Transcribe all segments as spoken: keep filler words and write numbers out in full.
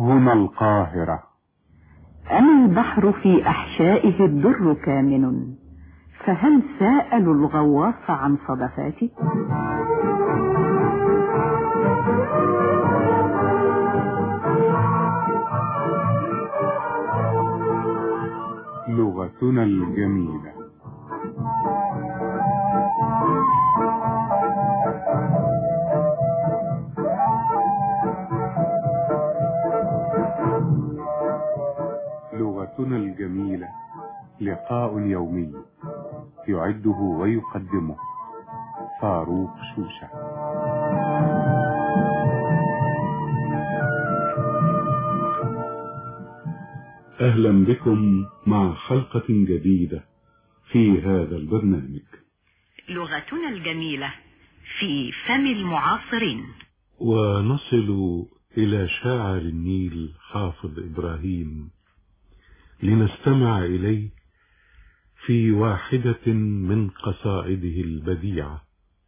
هنا القاهرة. أما البحر في أحشائه الدر كامن، فهل سألوا الغواص عن صدفاته؟ لغتنا الجميلة. لغتنا الجميلة لقاء يومي يعده ويقدمه فاروق شوشة. أهلا بكم مع حلقة جديدة في هذا البرنامج لغتنا الجميلة في فم المعاصرين. ونصل إلى شاعر النيل حافظ إبراهيم لنستمع إليه في واحدة من قصائده البديعة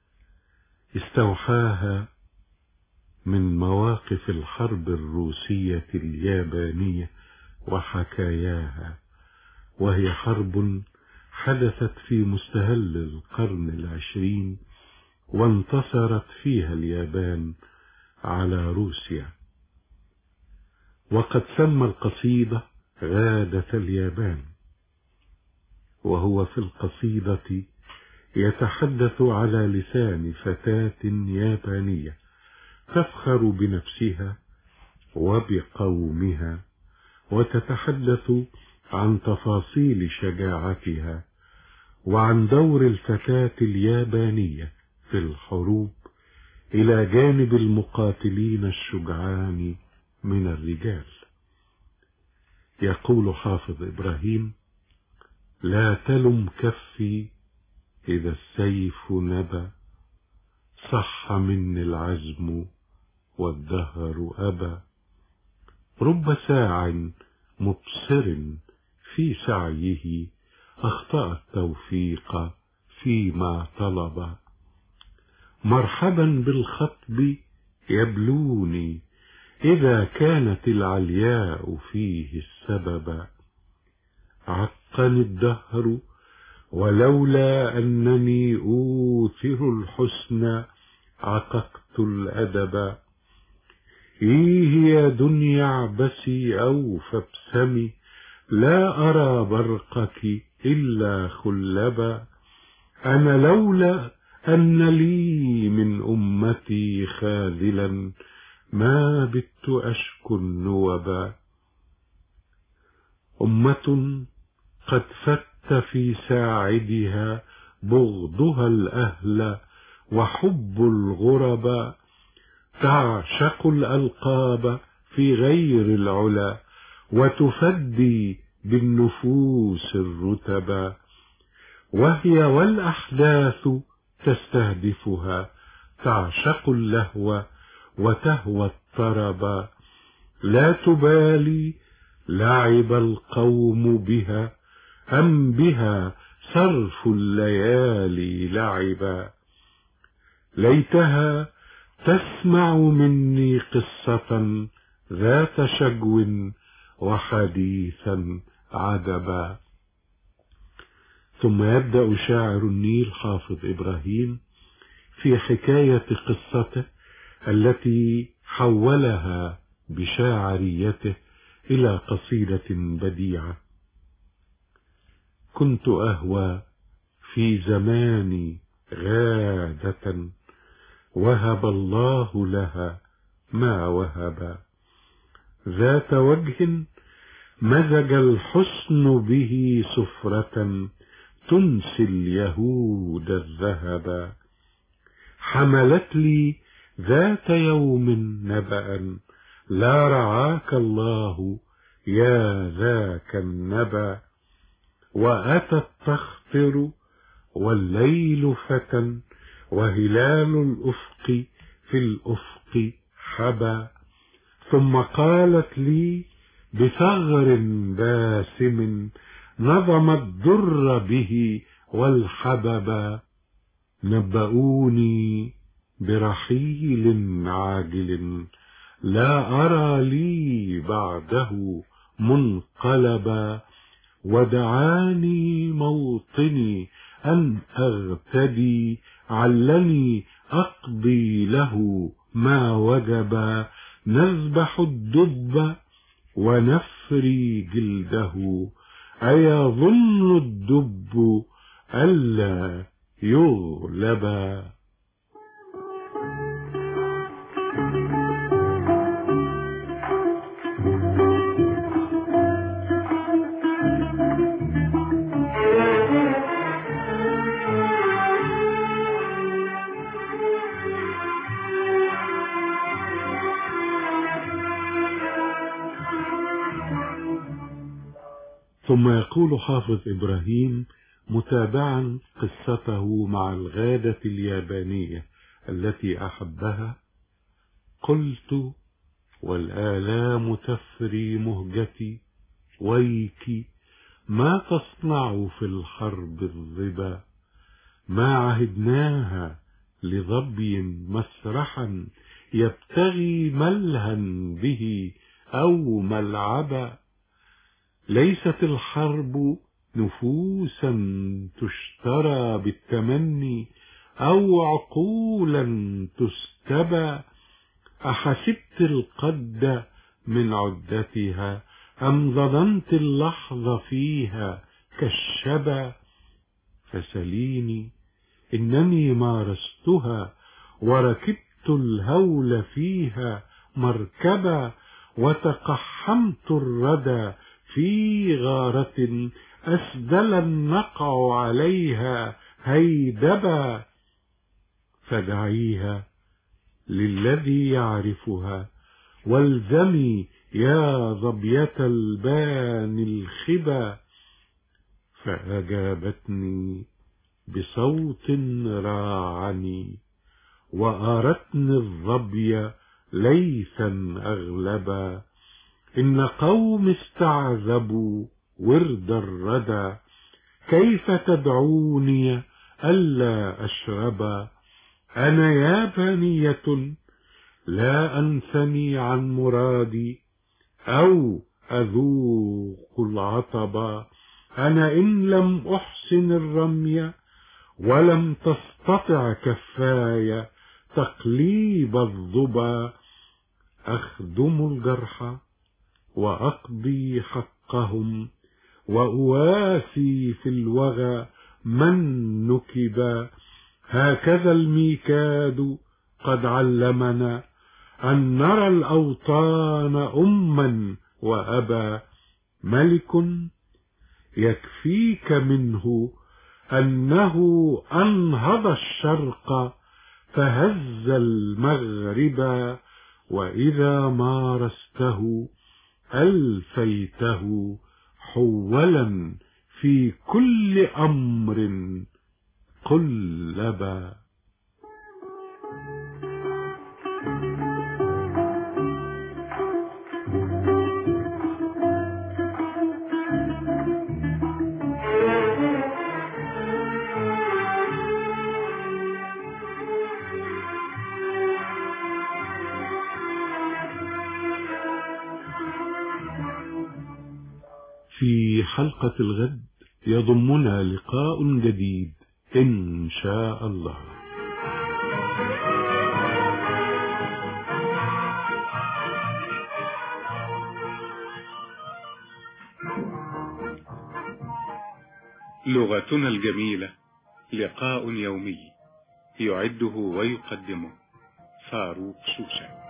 استوحاها من مواقف الحرب الروسية اليابانية وحكاياها، وهي حرب حدثت في مستهل القرن العشرين وانتصرت فيها اليابان على روسيا. وقد سمى القصيدة غادة اليابان، وهو في القصيدة يتحدث على لسان فتاة يابانية تفخر بنفسها وبقومها، وتتحدث عن تفاصيل شجاعتها وعن دور الفتاة اليابانية في الحروب إلى جانب المقاتلين الشجعان من الرجال. يقول حافظ إبراهيم: لا تلم كفي إذا السيف نبى، صح مني العزم والدهر أبى، رب ساع مبصر في سعيه أخطأ التوفيق فيما طلب، مرحبا بالخطب يبلوني إذا كانت العلياء فيه السبب، عقني الدهر ولولا أنني أوثر الحسن عققت الأدب، إيه يا دنيا اعبسي أو فابسمي، لا أرى برقك إلا خلبا، أنا لولا أن لي من أمتي خاذلا ما بت أشكو النوبا، أمة قد فت في ساعدها بغضها الأهل وحب الغربا، تعشق الألقاب في غير العلا وتفدي بالنفوس الرتبا، وهي والأحداث تستهدفها تعشق اللهو وتهوى الطربا، لا تبالي لعب القوم بها أم بها صرف الليالي لعبا، ليتها تسمع مني قصة ذات شجو وحديثا عذبا. ثم يبدأ شاعر النيل حافظ إبراهيم في حكاية قصته التي حولها بشاعريته إلى قصيدة بديعة. كنت أهوى في زماني غادة، وهب الله لها ما وهب، ذات وجه مزج الحسن به سفرة تنسي اليهود الذهب، حملت لي ذات يوم نبأ لا رعاك الله يا ذاك النبأ، وأتت تخطر والليل فتى وهلال الأفق في الأفق حبا، ثم قالت لي بثغر باسم نظم الدر به والحببا، نبؤوني برحيل عاجل لا أرى لي بعده منقلبا، ودعاني موطني أن أغتدي، علني أقضي له ما وجب، نذبح الدب ونفري جلده، أيظن الدب ألا يغلبا. ثم يقول حافظ إبراهيم متابعا قصته مع الغادة اليابانية التي أحبها: قلت والآلام تفري مهجتي، ويك ما تصنع في الحرب الظبا، ما عهدناها لظبي مسرحا يبتغي ملها به أو ملعبا، ليست الحرب نفوسا تشترى بالتمني أو عقولا تستبى، أحسبت القد من عدتها أم ظننت اللحظة فيها كالشبا، فسليني إنني مارستها وركبت الهول فيها مركبا، وتقحمت الردى في غارة أسدل النقع عليها هيدبا، فدعيها للذي يعرفها والزمي يا ظبية البان الخبا، فأجابتني بصوت راعني وأرتني الظبي ليثا أغلبا، إن قوم استعذبوا ورد الردى، كيف تدعوني ألا أشربا، أنا يابانية لا أنثني عن مرادي أو أذوق العطبا، أنا إن لم أحسن الرمي ولم تستطع كفاي تقليب الظبا، أخدم الجرحى وأقضي حقهم وأواسي في الوغى من نكبا، هكذا الميكاد قد علمنا أن نرى الأوطان أما وأبا، ملك يكفيك منه أنه أنهض الشرق فهز المغرب، وإذا مارسته ألفيته حولا في كل أمر قلبا. في حلقة الغد يضمنا لقاء جديد إن شاء الله. لغتنا الجميلة لقاء يومي، يعده ويقدمه فاروق شوشة.